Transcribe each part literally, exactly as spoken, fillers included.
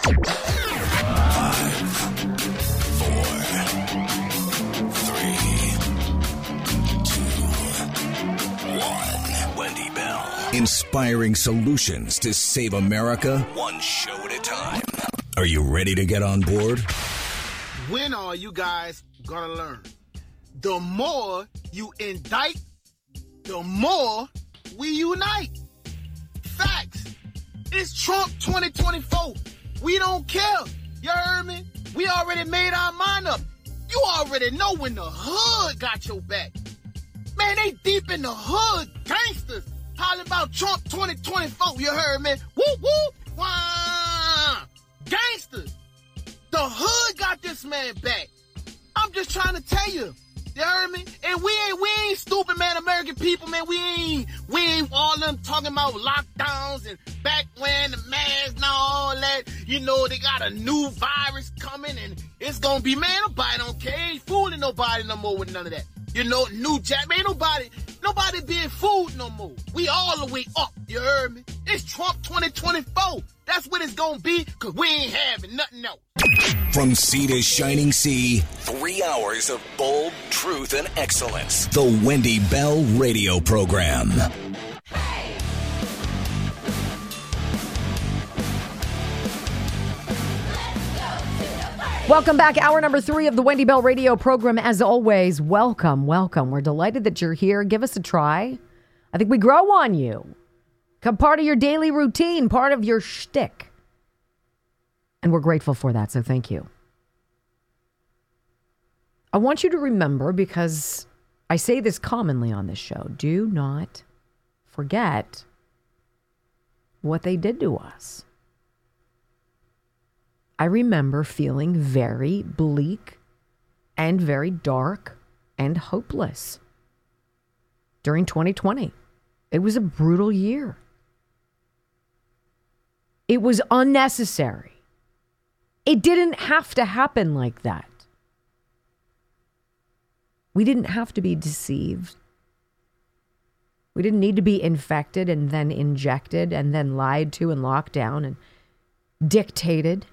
Inspiring solutions to save America, one show at a time. Are you ready to get on board? When are you guys gonna learn? The more you indict, the more we unite. Facts. It's Trump twenty twenty-four. We don't care. You heard me? We already made our mind up. You already know when the hood got your back. Man, they deep in the hood, gangsters. Hollering about Trump twenty twenty-four, you heard me? Woo, woo, wah! Gangsters! The hood got this man back. I'm just trying to tell you. You heard me? And we ain't we ain't stupid, man, American people, man. We ain't we ain't all them talking about lockdowns and back wearing the mask and all that. You know, they got a new virus coming and it's gonna be, man, nobody don't care. Ain't fooling nobody no more with none of that. You know, new jack, man, nobody, nobody being fooled no more. We all the way up, you heard me? It's Trump twenty twenty-four. That's what it's gonna be, cause we ain't having nothing else. From sea to shining sea, three hours of bold truth and excellence. The Wendy Bell Radio Program. Welcome back. Hour number three of the Wendy Bell Radio Program. As always, welcome, welcome. We're delighted that you're here. Give us a try. I think we grow on you. Come part of your daily routine, part of your shtick. And we're grateful for that, so thank you. I want you to remember, because I say this commonly on this show, do not forget what they did to us. I remember feeling very bleak and very dark and hopeless during twenty twenty. It was a brutal year. It was unnecessary. It didn't have to happen like that. We didn't have to be deceived. We didn't need to be infected and then injected and then lied to and locked down and dictated.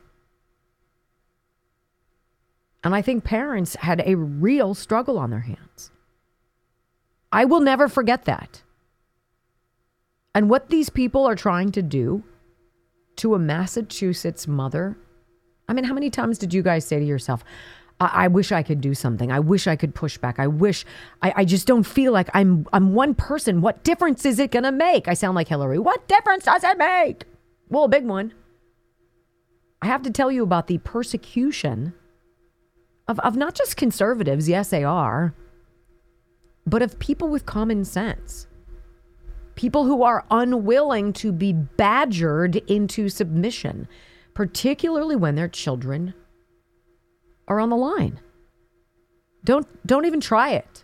And I think parents had a real struggle on their hands. I will never forget that. And what these people are trying to do to a Massachusetts mother, I mean, how many times did you guys say to yourself, I, I wish I could do something. I wish I could push back. I wish, I, I just don't feel like I'm I'm one person. What difference is it going to make? I sound like Hillary. What difference does it make? Well, a big one. I have to tell you about the persecution Of, of not just conservatives, yes, they are, but of people with common sense. People who are unwilling to be badgered into submission, particularly when their children are on the line. Don't, don't even try it.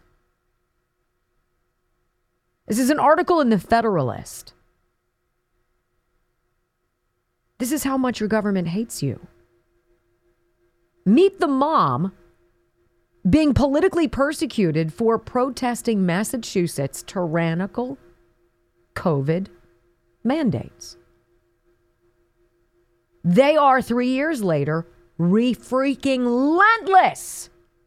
This is an article in the Federalist. This is how much your government hates you. Meet the mom being politically persecuted for protesting Massachusetts' tyrannical COVID mandates. They are, three years later, re-freaking relentless.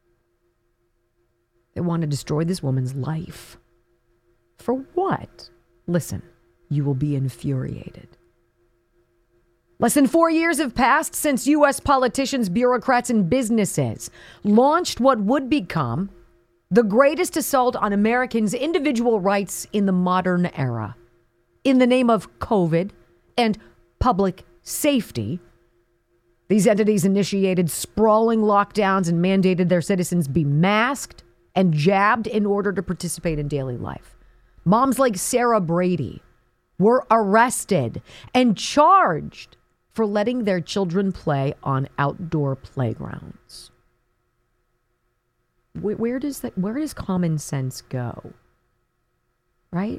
They want to destroy this woman's life. For what? Listen, you will be infuriated. Less than four years have passed since U S politicians, bureaucrats, and businesses launched what would become the greatest assault on Americans' individual rights in the modern era. In the name of COVID and public safety, these entities initiated sprawling lockdowns and mandated their citizens be masked and jabbed in order to participate in daily life. Moms like Sarah Brady were arrested and charged for letting their children play on outdoor playgrounds. Where, where does that, where does common sense go? Right?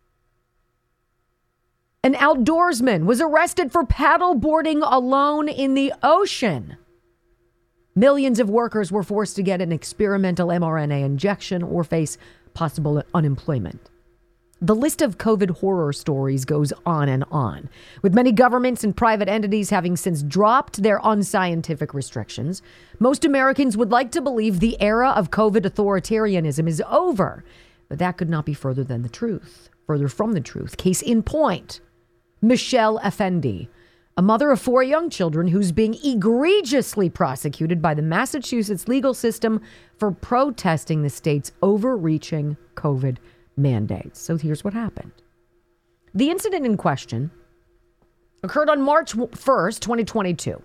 An outdoorsman was arrested for paddleboarding alone in the ocean. Millions of workers were forced to get an experimental mRNA injection or face possible unemployment. The list of COVID horror stories goes on and on, with many governments and private entities having since dropped their unscientific restrictions. Most Americans would like to believe the era of COVID authoritarianism is over, but that could not be further than the truth, further from the truth. Case in point, Michelle Effendi, a mother of four young children who's being egregiously prosecuted by the Massachusetts legal system for protesting the state's overreaching COVID mandates. So here's what happened. The incident in question occurred on March first, twenty twenty-two,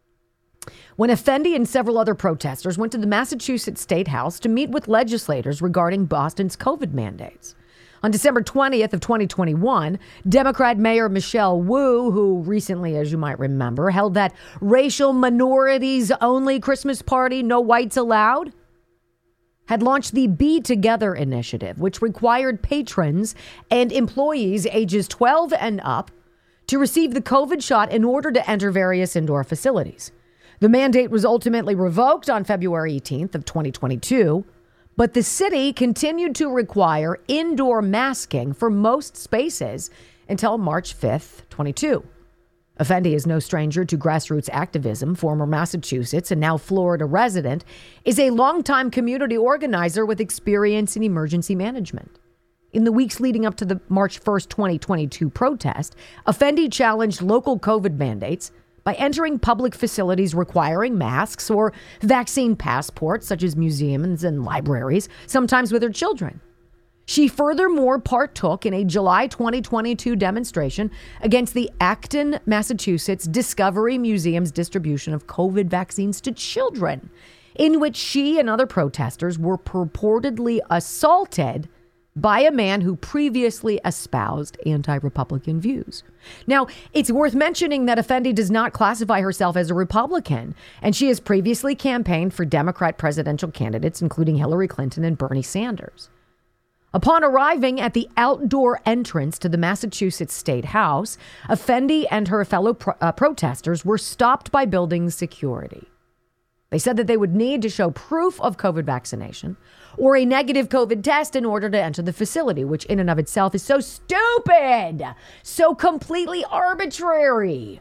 when Effendi and several other protesters went to the Massachusetts State House to meet with legislators regarding Boston's COVID mandates. On December twentieth of twenty twenty-one, Democrat Mayor Michelle Wu, who recently, as you might remember, held that racial minorities only Christmas party, no whites allowed, had launched the Be Together initiative, which required patrons and employees ages twelve and up to receive the COVID shot in order to enter various indoor facilities. The mandate was ultimately revoked on February eighteenth of twenty twenty-two, but the city continued to require indoor masking for most spaces until March fifth, twenty-two. Effendi is no stranger to grassroots activism. Former Massachusetts and now Florida resident, is a longtime community organizer with experience in emergency management. In the weeks leading up to the March first, twenty twenty-two protest, Effendi challenged local COVID mandates by entering public facilities requiring masks or vaccine passports, such as museums and libraries, sometimes with her children. She furthermore partook in a July twenty twenty-two demonstration against the Acton, Massachusetts Discovery Museum's distribution of COVID vaccines to children, in which she and other protesters were purportedly assaulted by a man who previously espoused anti-Republican views. Now, it's worth mentioning that Effendi does not classify herself as a Republican, and she has previously campaigned for Democrat presidential candidates, including Hillary Clinton and Bernie Sanders. Upon arriving at the outdoor entrance to the Massachusetts State House, Effendi and her fellow pro- uh, protesters were stopped by building security. They said that they would need to show proof of COVID vaccination or a negative COVID test in order to enter the facility, which in and of itself is so stupid, so completely arbitrary.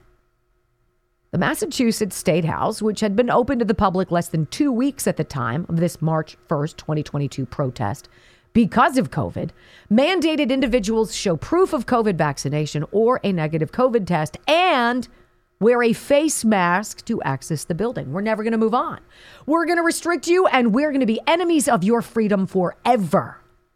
The Massachusetts State House, which had been open to the public less than two weeks at the time of this March first, twenty twenty-two protest, because of COVID, mandated individuals show proof of COVID vaccination or a negative COVID test and wear a face mask to access the building. We're never going to move on. We're going to restrict you, and we're going to be enemies of your freedom forever.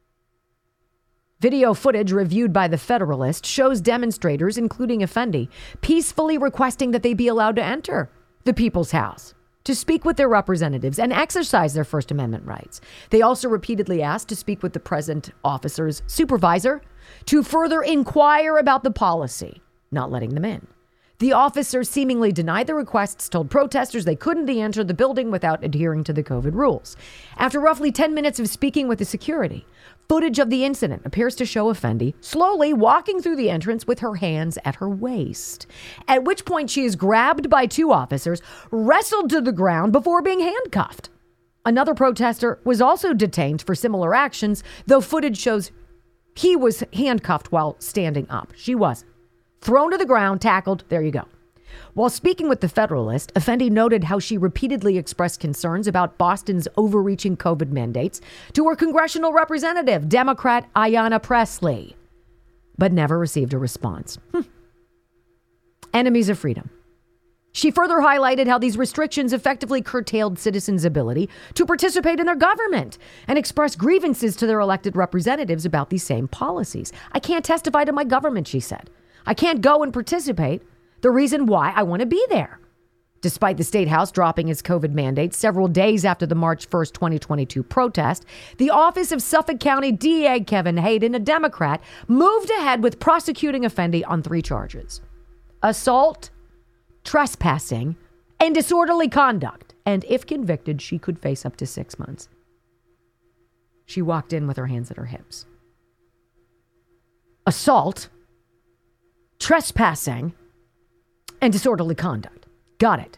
Video footage reviewed by The Federalist shows demonstrators, including Effendi, peacefully requesting that they be allowed to enter the People's House to speak with their representatives and exercise their First Amendment rights. They also repeatedly asked to speak with the present officer's supervisor to further inquire about the policy, not letting them in. The officer seemingly denied the requests, told protesters they couldn't enter the building without adhering to the COVID rules. After roughly ten minutes of speaking with the security, footage of the incident appears to show Effendi slowly walking through the entrance with her hands at her waist, at which point she is grabbed by two officers, wrestled to the ground before being handcuffed. Another protester was also detained for similar actions, though footage shows he was handcuffed while standing up. She wasn't. Thrown to the ground, tackled, there you go. While speaking with The Federalist, Effendi noted how she repeatedly expressed concerns about Boston's overreaching COVID mandates to her congressional representative, Democrat Ayanna Pressley, but never received a response. Hm. Enemies of freedom. She further highlighted how these restrictions effectively curtailed citizens' ability to participate in their government and express grievances to their elected representatives about these same policies. I can't testify to my government, she said. I can't go and participate. The reason why I want to be there. Despite the State House dropping its COVID mandate several days after the March first, twenty twenty-two protest, the office of Suffolk County D A Kevin Hayden, a Democrat, moved ahead with prosecuting Effendi on three charges: assault, trespassing, and disorderly conduct. And if convicted, she could face up to six months. She walked in with her hands at her hips. Assault, trespassing, and disorderly conduct. Got it.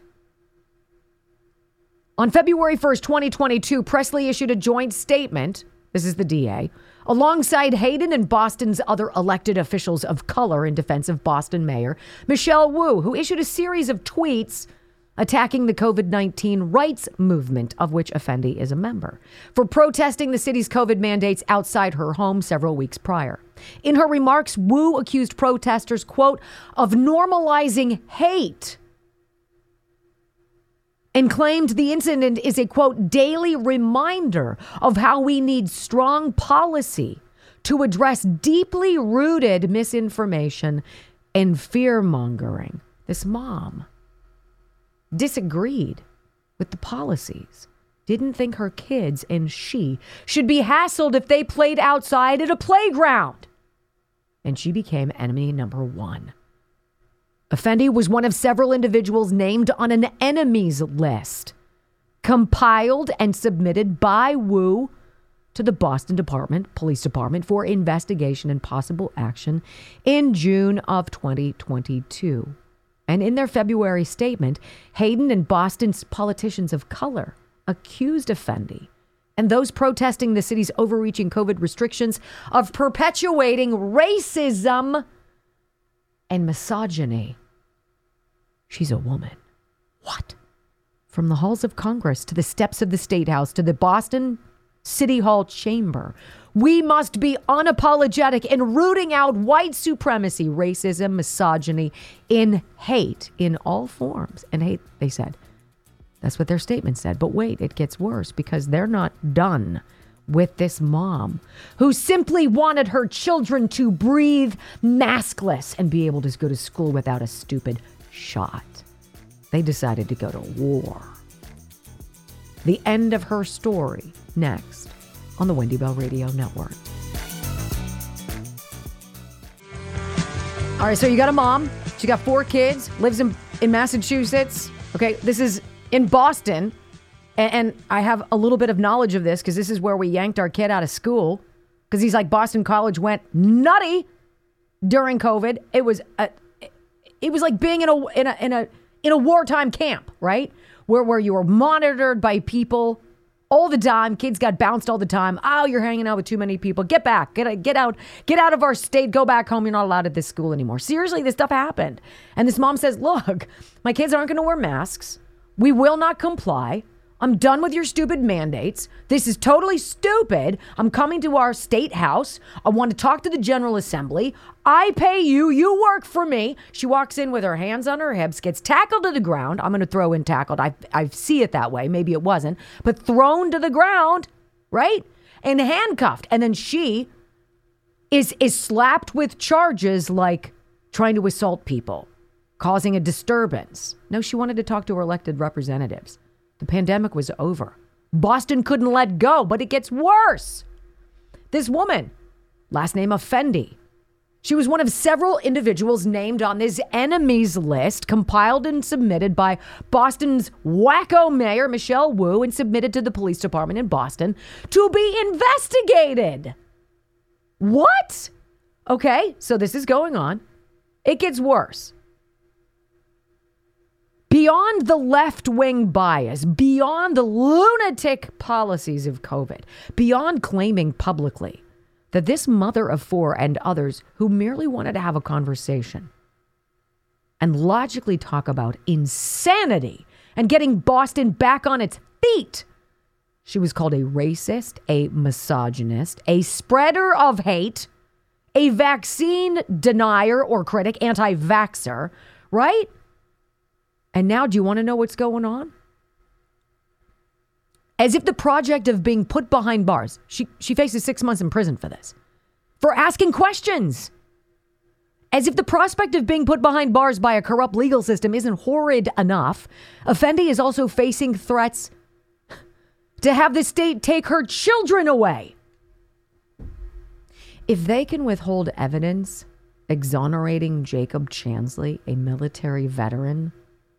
On February first, twenty twenty-two, Pressley issued a joint statement, this is the D A, alongside Hayden and Boston's other elected officials of color in defense of Boston Mayor Michelle Wu, who issued a series of tweets attacking the COVID nineteen rights movement, of which Effendi is a member, for protesting the city's COVID mandates outside her home several weeks prior. In her remarks, Wu accused protesters, quote, of normalizing hate, and claimed the incident is a, quote, daily reminder of how we need strong policy to address deeply rooted misinformation and fear-mongering. This mom disagreed with the policies, didn't think her kids and she should be hassled if they played outside at a playground. And she became enemy number one. Effendi was one of several individuals named on an enemies list, compiled and submitted by Wu to the Boston Department, Police Department for investigation and possible action in June of twenty twenty-two. And in their February statement, Hayden and Boston's politicians of color accused Effendi and those protesting the city's overreaching COVID restrictions of perpetuating racism and misogyny. She's a woman. What? From the halls of Congress to the steps of the State House to the Boston City Hall chamber, we must be unapologetic in rooting out white supremacy, racism, misogyny, in hate in all forms. And hate, they said. That's what their statement said. But wait, it gets worse because they're not done with this mom who simply wanted her children to breathe maskless and be able to go to school without a stupid shot. They decided to go to war. The end of her story next on the Wendy Bell Radio Network. All right, so you got a mom. She got four kids, lives in, in Massachusetts. Okay, this is in Boston. And I have a little bit of knowledge of this because this is where we yanked our kid out of school because he's like, Boston College went nutty during COVID. It was a, it was like being in a in a in a in a wartime camp, right? Where where you were monitored by people all the time. Kids got bounced all the time. Oh, you're hanging out with too many people. Get back. Get get out. Get out of our state. Go back home. You're not allowed at this school anymore. Seriously, this stuff happened. And this mom says, look, my kids aren't going to wear masks. We will not comply. I'm done with your stupid mandates. This is totally stupid. I'm coming to our state house. I want to talk to the General Assembly. I pay you. You work for me. She walks in with her hands on her hips, gets tackled to the ground. I'm going to throw in tackled. I, I see it that way. Maybe it wasn't. But thrown to the ground, right? And handcuffed. And then she is, is slapped with charges like trying to assault people, causing a disturbance. No, she wanted to talk to her elected representatives. The pandemic was over. Boston couldn't let go, but it gets worse. This woman, last name Effendi, she was one of several individuals named on this enemies list, compiled and submitted by Boston's wacko mayor, Michelle Wu, and submitted to the police department in Boston to be investigated. What? Okay, so this is going on. It gets worse. Beyond the left-wing bias, beyond the lunatic policies of COVID, beyond claiming publicly that this mother of four and others who merely wanted to have a conversation and logically talk about insanity and getting Boston back on its feet, she was called a racist, a misogynist, a spreader of hate, a vaccine denier or critic, anti-vaxxer, right? And now, do you want to know what's going on? As if the project of being put behind bars, she, she faces six months in prison for this, for asking questions. As if the prospect of being put behind bars by a corrupt legal system isn't horrid enough, Effendi is also facing threats to have the state take her children away. If they can withhold evidence exonerating Jacob Chansley, a military veteran,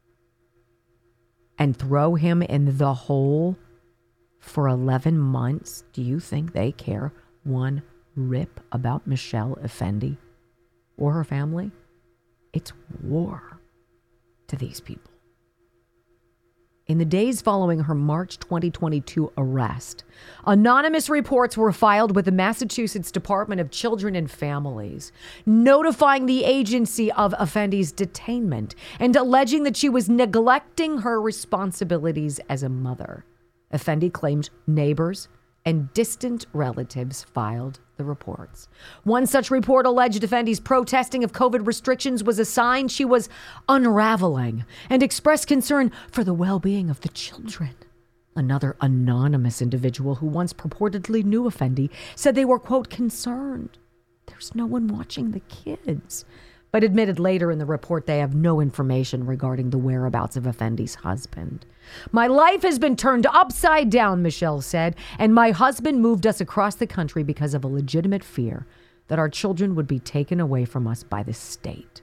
and throw him in the hole for eleven months, do you think they care one rip about Michelle Effendi or her family? It's war to these people. In the days following her March twenty twenty-two arrest, anonymous reports were filed with the Massachusetts Department of Children and Families, notifying the agency of Effendi's detainment and alleging that she was neglecting her responsibilities as a mother. Effendi claimed neighbors and distant relatives filed the reports. One such report alleged Effendi's protesting of COVID restrictions was a sign she was unraveling and expressed concern for the well-being of the children. Another anonymous individual who once purportedly knew Effendi said they were, quote, concerned. There's no one watching the kids. But admitted later in the report they have no information regarding the whereabouts of Effendi's husband. My life has been turned upside down, Michelle said, and my husband moved us across the country because of a legitimate fear that our children would be taken away from us by the state.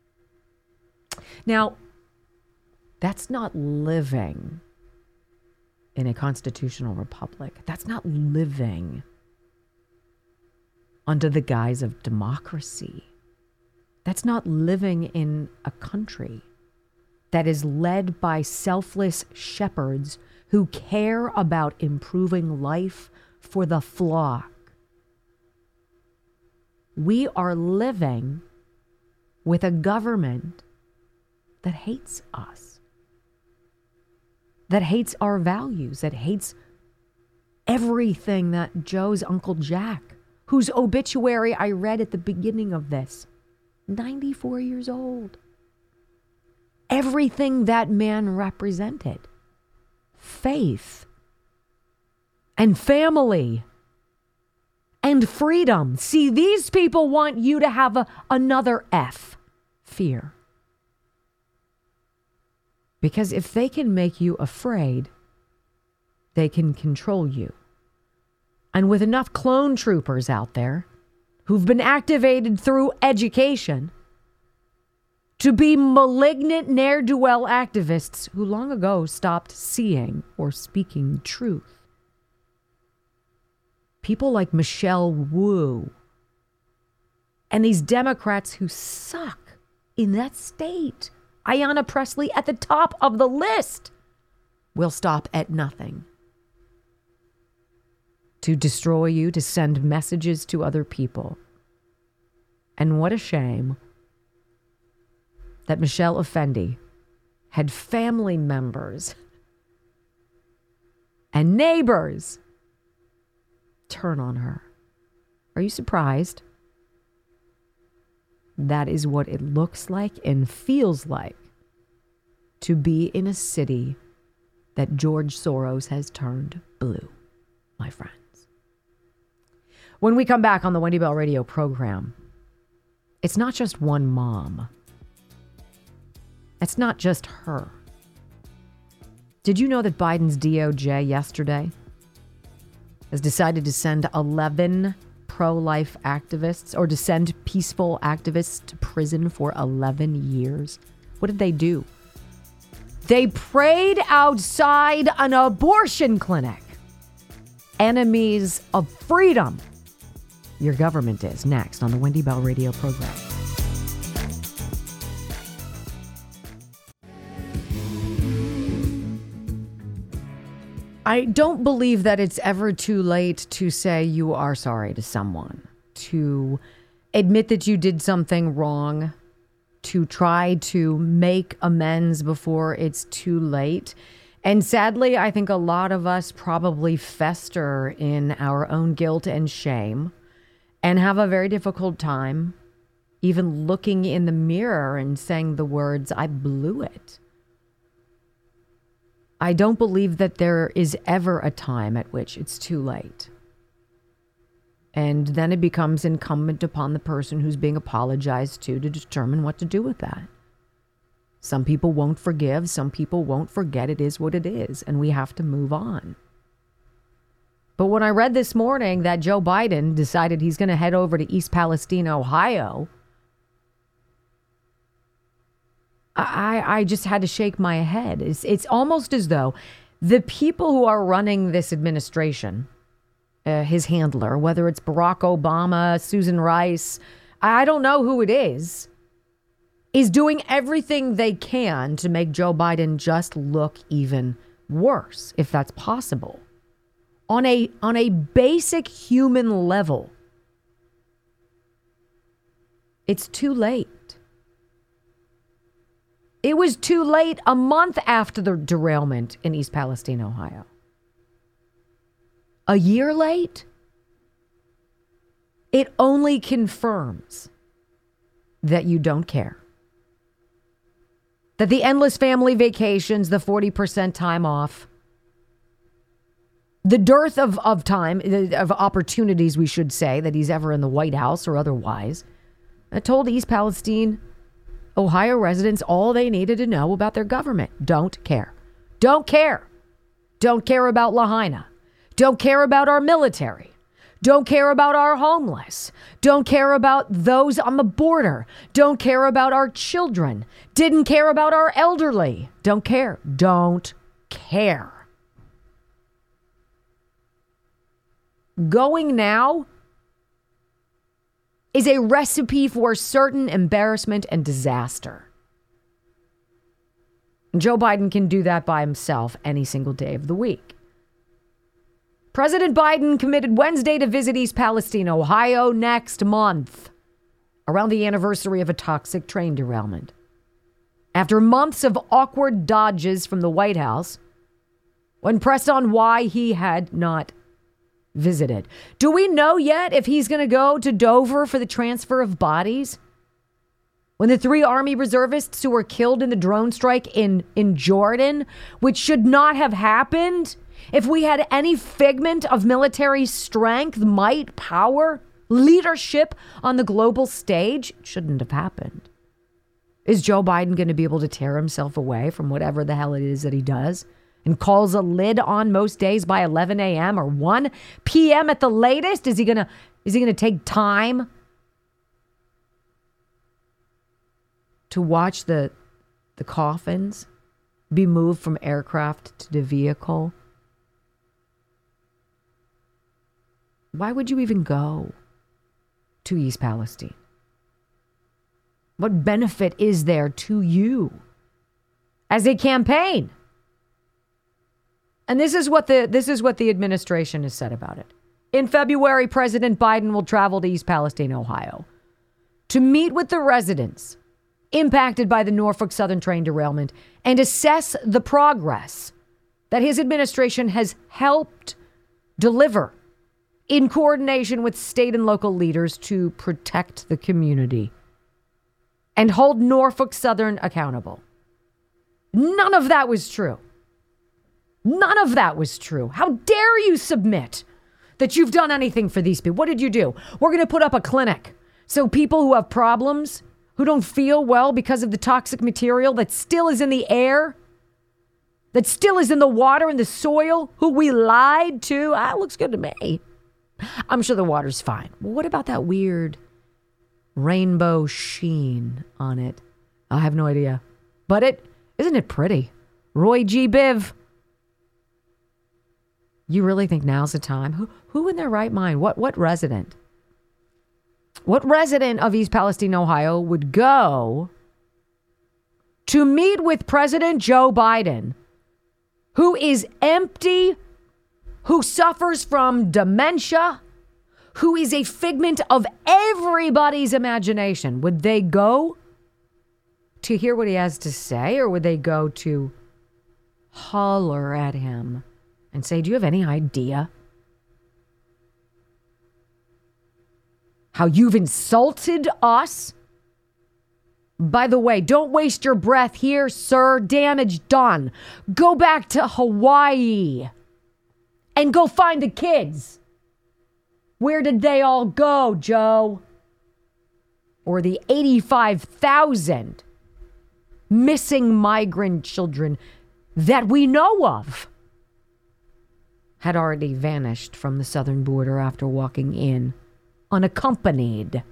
Now, that's not living in a constitutional republic. That's not living under the guise of democracy. That's not living in a country that is led by selfless shepherds who care about improving life for the flock. We are living with a government that hates us, that hates our values, that hates everything that Joe's Uncle Jack, whose obituary I read at the beginning of this, ninety-four years old. Everything that man represented. Faith and family and freedom. See, these people want you to have a, another F, fear. Because if they can make you afraid, they can control you. And with enough clone troopers out there who've been activated through education to be malignant ne'er-do-well activists who long ago stopped seeing or speaking truth. People like Michelle Wu and these Democrats who suck in that state, Ayanna Pressley at the top of the list, will stop at nothing to destroy you, to send messages to other people. And what a shame that Michelle Effendi had family members and neighbors turn on her. Are you surprised? That is what it looks like and feels like to be in a city that George Soros has turned blue, my friends. When we come back on the Wendy Bell Radio program, it's not just one mom. It's not just her. Did you know that Biden's D O J yesterday has decided to send eleven pro-life activists, or to send peaceful activists to prison for eleven years? What did they do? They prayed outside an abortion clinic. Enemies of freedom. Your government is next on the Wendy Bell Radio program. I don't believe that it's ever too late to say you are sorry to someone, to admit that you did something wrong, to try to make amends before it's too late. And sadly, I think a lot of us probably fester in our own guilt and shame and have a very difficult time even looking in the mirror and saying the words, I blew it. I don't believe that there is ever a time at which it's too late. And then it becomes incumbent upon the person who's being apologized to to determine what to do with that. Some people won't forgive. Some people won't forget. It is what it is. And we have to move on. But when I read this morning that Joe Biden decided he's going to head over to East Palestine, Ohio, I, I just had to shake my head. It's, it's almost as though the people who are running this administration, uh, his handler, whether it's Barack Obama, Susan Rice, I don't know who it is, is doing everything they can to make Joe Biden just look even worse, if that's possible. On a, on a basic human level, it's too late. It was too late a month after the derailment in East Palestine, Ohio. A year late? It only confirms that you don't care. That the endless family vacations, the forty percent time off, the dearth of, of time, of opportunities, we should say, that he's ever in the White House or otherwise, that told East Palestine, Ohio residents all they needed to know about their government. Don't care. Don't care. Don't care about Lahaina. Don't care about our military. Don't care about our homeless. Don't care about those on the border. Don't care about our children. Didn't care about our elderly. Don't care. Don't care. Going now is a recipe for certain embarrassment and disaster. Joe Biden can do that by himself any single day of the week. President Biden committed Wednesday to visit East Palestine, Ohio next month, around the anniversary of a toxic train derailment. After months of awkward dodges from the White House, when pressed on why he had not visited. Do we know yet if he's going to go to Dover for the transfer of bodies? When the three Army reservists who were killed in the drone strike in, in Jordan, which should not have happened, if we had any figment of military strength, might, power, leadership on the global stage, it shouldn't have happened. Is Joe Biden going to be able to tear himself away from whatever the hell it is that he does and calls a lid on most days by eleven a.m. or one p.m. at the latest? Is he going to is he going to take time to watch the the coffins be moved from aircraft to the vehicle? Why would you even go to East Palestine? What benefit is there to you as a campaign? And this is what the this is what the administration has said about it. In February, President Biden will travel to East Palestine, Ohio, to meet with the residents impacted by the Norfolk Southern train derailment and assess the progress that his administration has helped deliver in coordination with state and local leaders to protect the community and hold Norfolk Southern accountable. None of that was true. None of that was true. How dare you submit that you've done anything for these people? What did you do? We're going to put up a clinic so people who have problems, who don't feel well because of the toxic material that still is in the air, that still is in the water and the soil, who we lied to. Ah, looks good to me. I'm sure the water's fine. Well, what about that weird rainbow sheen on it? I have no idea. But it isn't it pretty? Roy G. Biv. You really think now's the time? Who who in their right mind? What what resident? What resident of East Palestine, Ohio would go to meet with President Joe Biden, who is empty, who suffers from dementia, who is a figment of everybody's imagination? Would they go to hear what he has to say, or would they go to holler at him and say, do you have any idea how you've insulted us? By the way, don't waste your breath here, sir. Damage done. Go back to Hawaii and go find the kids. Where did they all go, Joe? Or the eighty-five thousand missing migrant children that we know of had already vanished from the southern border after walking in unaccompanied.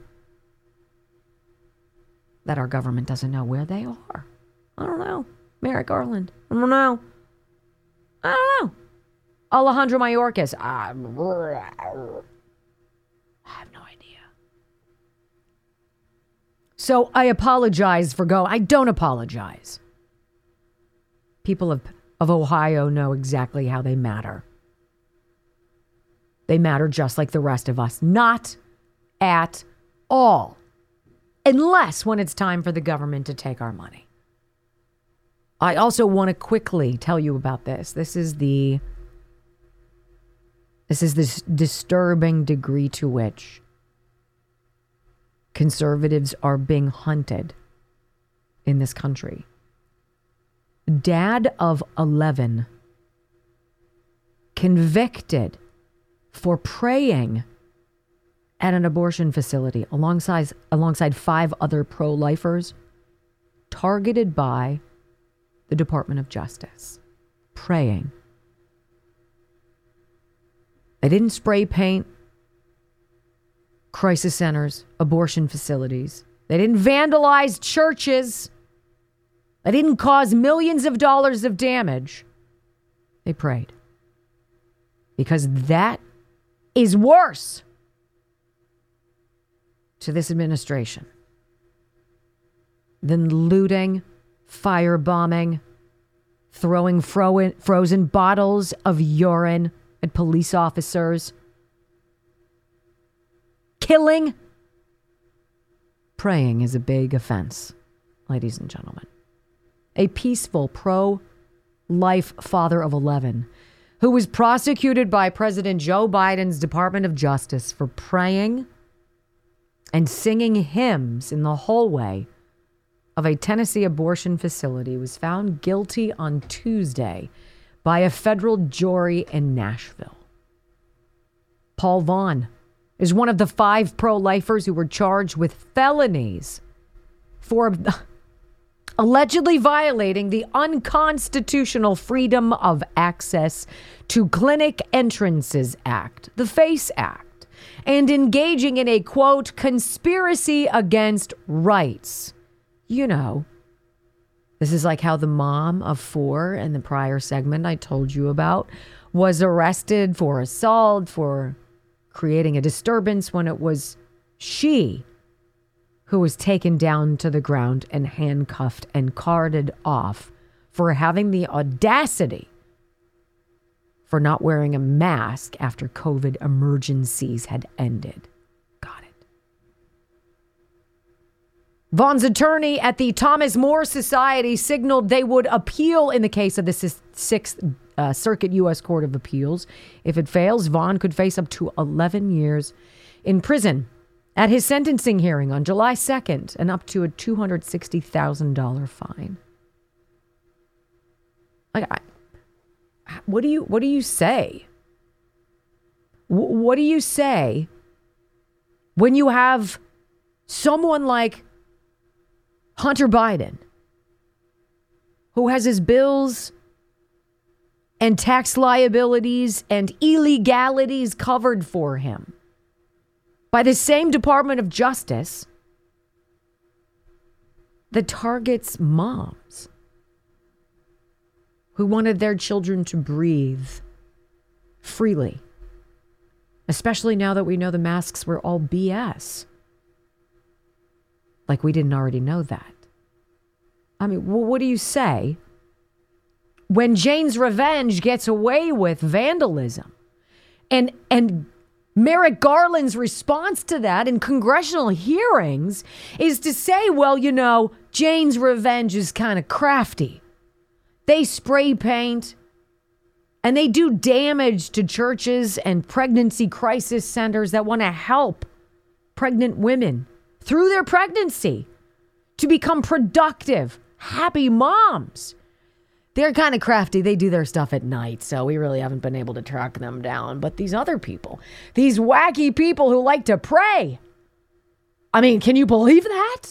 That our government doesn't know where they are. I don't know. Merrick Garland. I don't know. I don't know. Alejandro Mayorkas. I have no idea. So I apologize for going. I don't apologize. People of, of Ohio know exactly how they matter. They matter just like the rest of us. Not at all. Unless when it's time for the government to take our money. I also want to quickly tell you about this. This is the this is this disturbing degree to which conservatives are being hunted in this country. Dad of eleven convicted for praying at an abortion facility alongside alongside five other pro-lifers, targeted by the Department of Justice. Praying. They didn't spray paint crisis centers, abortion facilities. They didn't vandalize churches. They didn't cause millions of dollars of damage. They prayed. Because that is worse to this administration than looting, firebombing, throwing fro- frozen bottles of urine at police officers, killing. Praying is a big offense, ladies and gentlemen. A peaceful, pro-life father of eleven who was prosecuted by President Joe Biden's Department of Justice for praying and singing hymns in the hallway of a Tennessee abortion facility was found guilty on Tuesday by a federal jury in Nashville. Paul Vaughn is one of the five pro-lifers who were charged with felonies for allegedly violating the unconstitutional Freedom of Access to Clinic Entrances Act, the FACE Act, and engaging in a, quote, conspiracy against rights. You know, this is like how the mom of four in the prior segment I told you about was arrested for assault, for creating a disturbance when it was she who was taken down to the ground and handcuffed and carted off for having the audacity for not wearing a mask after COVID emergencies had ended. Got it. Vaughn's attorney at the Thomas More Society signaled they would appeal in the case of the Sixth uh, Circuit U S Court of Appeals. If it fails, Vaughn could face up to eleven years in prison at his sentencing hearing on July second, and up to a two hundred sixty thousand dollars fine. Like, I, what do you what do you say? W- what do you say when you have someone like Hunter Biden, who has his bills and tax liabilities and illegalities covered for him by the same Department of Justice that targets moms who wanted their children to breathe freely, especially now that we know the masks were all B S. Like we didn't already know that. I mean, well, what do you say when Jane's Revenge gets away with vandalism? And and Merrick Garland's response to that in congressional hearings is to say, well, you know, Jane's Revenge is kind of crafty. They spray paint and they do damage to churches and pregnancy crisis centers that want to help pregnant women through their pregnancy to become productive, happy moms. They're kind of crafty. They do their stuff at night, so we really haven't been able to track them down. But these other people, these wacky people who like to pray, I mean, can you believe that?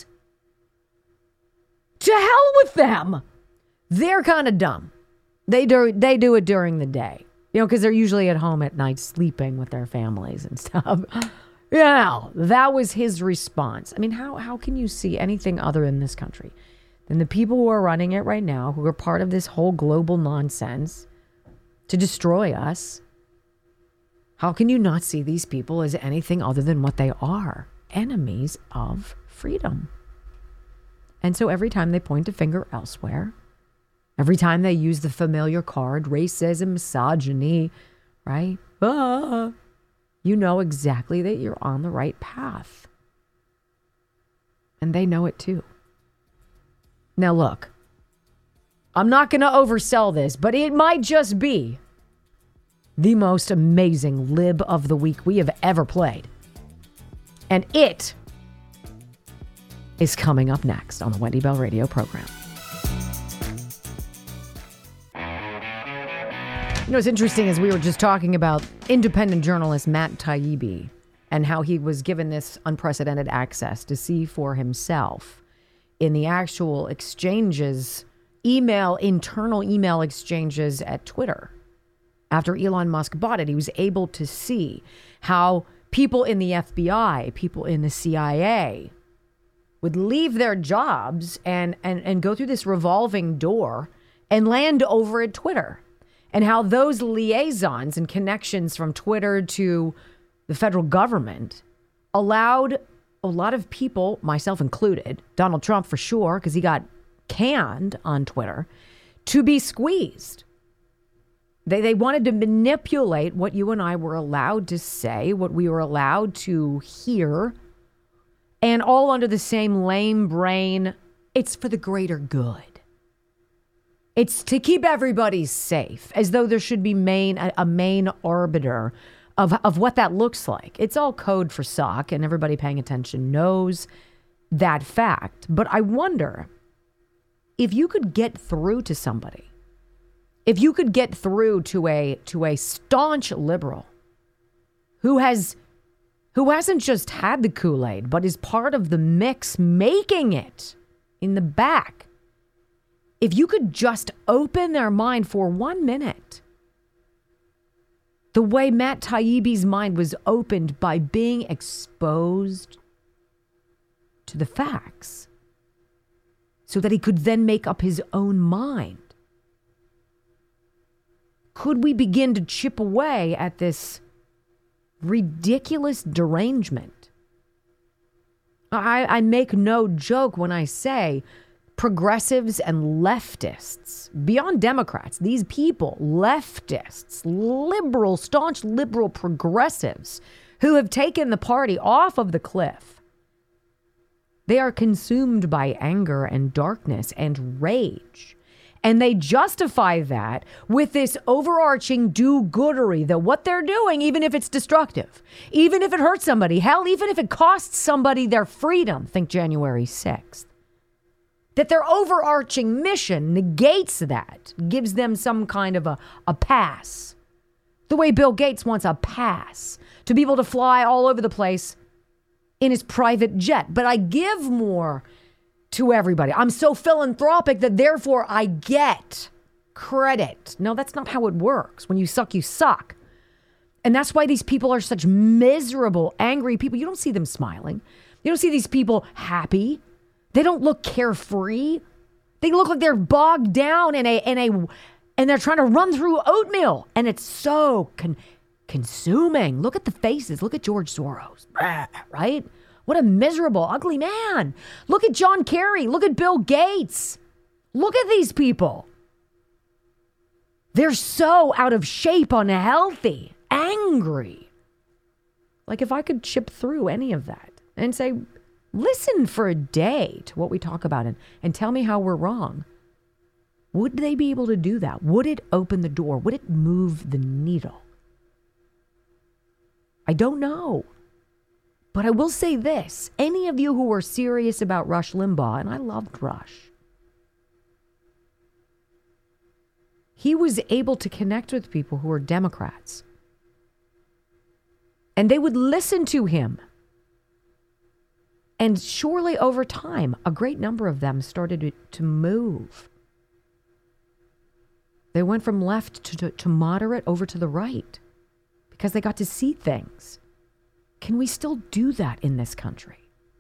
To hell with them. They're kind of dumb. They do, they do it during the day, you know, because they're usually at home at night sleeping with their families and stuff. You know, that was his response. I mean, how how can you see anything other in this country than the people who are running it right now, who are part of this whole global nonsense to destroy us? How can you not see these people as anything other than what they are? Enemies of freedom. And so every time they point a finger elsewhere, every time they use the familiar card, racism, misogyny, right? Ah, you know exactly that you're on the right path. And they know it too. Now look, I'm not going to oversell this, but it might just be the most amazing lib of the week we have ever played. And it is coming up next on the Wendy Bell Radio program. You know, what's interesting is we were just talking about independent journalist Matt Taibbi and how he was given this unprecedented access to see for himself in the actual exchanges, email, internal email exchanges at Twitter. After Elon Musk bought it, he was able to see how people in the F B I, people in the C I A would leave their jobs and, and, and go through this revolving door and land over at Twitter. And how those liaisons and connections from Twitter to the federal government allowed a lot of people, myself included, Donald Trump for sure, because he got canned on Twitter, to be squeezed. They, they wanted to manipulate what you and I were allowed to say, what we were allowed to hear, and all under the same lame brain, it's for the greater good. It's to keep everybody safe, as though there should be main a, a main arbiter of, of what that looks like. It's all code for sock, and everybody paying attention knows that fact. But I wonder if you could get through to somebody, if you could get through to a to a staunch liberal who has who hasn't just had the Kool-Aid, but is part of the mix making it in the back. If you could just open their mind for one minute, the way Matt Taibbi's mind was opened by being exposed to the facts so that he could then make up his own mind. Could we begin to chip away at this ridiculous derangement? I, I make no joke when I say progressives and leftists, beyond Democrats, these people, leftists, liberal, staunch liberal progressives who have taken the party off of the cliff. They are consumed by anger and darkness and rage. And they justify that with this overarching do-goodery that what they're doing, even if it's destructive, even if it hurts somebody, hell, even if it costs somebody their freedom, think January sixth. That their overarching mission negates that, gives them some kind of a, a pass. The way Bill Gates wants a pass to be able to fly all over the place in his private jet. But I give more to everybody. I'm so philanthropic that therefore I get credit. No, that's not how it works. When you suck, you suck. And that's why these people are such miserable, angry people. You don't see them smiling. You don't see these people happy. They don't look carefree. They look like they're bogged down in a in a and they're trying to run through oatmeal, and it's so con- consuming. Look at the faces. Look at George Soros, right? What a miserable, ugly man. Look at John Kerry. Look at Bill Gates. Look at these people. They're so out of shape, unhealthy, angry. Like if I could chip through any of that and say, listen for a day to what we talk about and, and tell me how we're wrong. Would they be able to do that? Would it open the door? Would it move the needle? I don't know. But I will say this. Any of you who are serious about Rush Limbaugh, and I loved Rush, he was able to connect with people who are Democrats. And they would listen to him. And surely over time, a great number of them started to, to move. They went from left to, to, to moderate over to the right because they got to see things. Can we still do that in this country?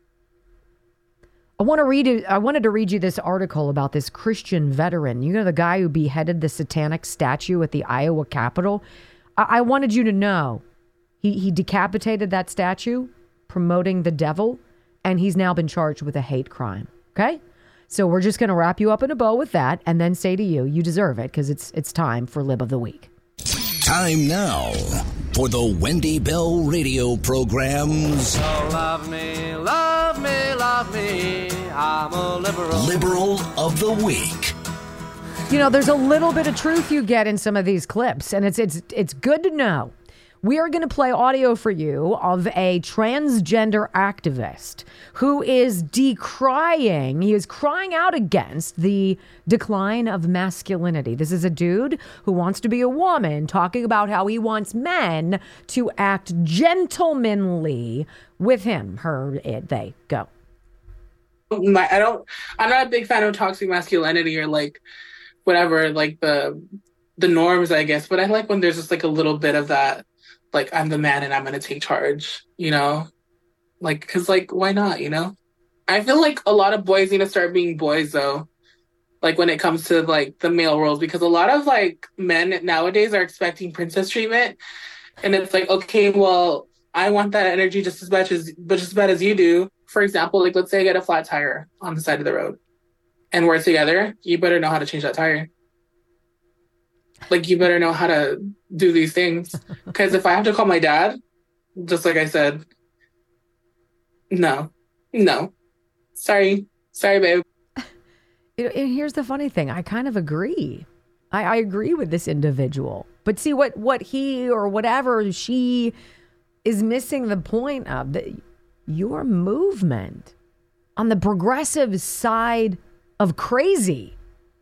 I want to read it. I wanted to read you this article about this Christian veteran. You know, the guy who beheaded the satanic statue at the Iowa Capitol. I, I wanted you to know he, he decapitated that statue, promoting the devil. And he's now been charged with a hate crime. Okay? So we're just going to wrap you up in a bow with that and then say to you, you deserve it because it's it's time for Lib of the Week. Time now for the Wendy Bell radio programs. So love me, love me, love me. I'm a liberal. Liberal of the Week. You know, there's a little bit of truth you get in some of these clips, and it's it's it's good to know. We are going to play audio for you of a transgender activist who is decrying, he is crying out against the decline of masculinity. This is a dude who wants to be a woman, talking about how he wants men to act gentlemanly with him, her, it, they, go. My, I don't, I'm not a big fan of toxic masculinity or like whatever, like the the norms, I guess. But I like when there's just like a little bit of that. Like, I'm the man and I'm going to take charge, you know? Like, because, like, why not, you know? I feel like a lot of boys need to start being boys, though. Like, when it comes to, like, the male roles. Because a lot of, like, men nowadays are expecting princess treatment. And it's like, okay, well, I want that energy just as much as, but just as bad as you do. For example, like, let's say I get a flat tire on the side of the road. And we're together. You better know how to change that tire. Like, you better know how to do these things. Because if I have to call my dad, just like I said, no, no. Sorry. Sorry, babe. And here's the funny thing. I kind of agree. I, I agree with this individual. But see, what, what he or whatever she is missing the point of, that your movement on the progressive side of crazy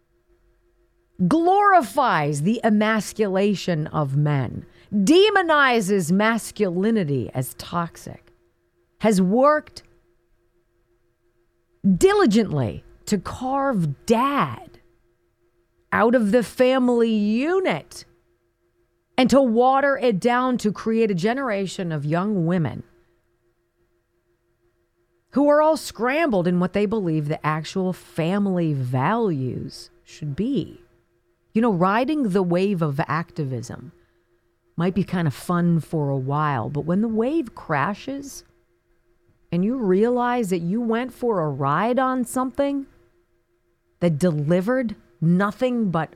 glorifies the emasculation of men, demonizes masculinity as toxic, has worked diligently to carve dad out of the family unit and to water it down to create a generation of young women who are all scrambled in what they believe the actual family values should be. You know, riding the wave of activism might be kind of fun for a while, but when the wave crashes and you realize that you went for a ride on something that delivered nothing but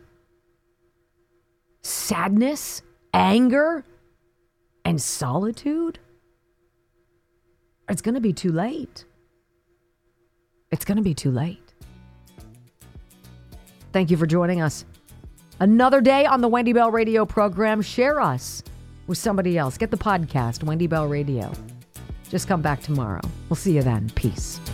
sadness, anger, and solitude, it's going to be too late. It's going to be too late. Thank you for joining us. Another day on the Wendy Bell Radio program. Share us with somebody else. Get the podcast, Wendy Bell Radio. Just come back tomorrow. We'll see you then. Peace.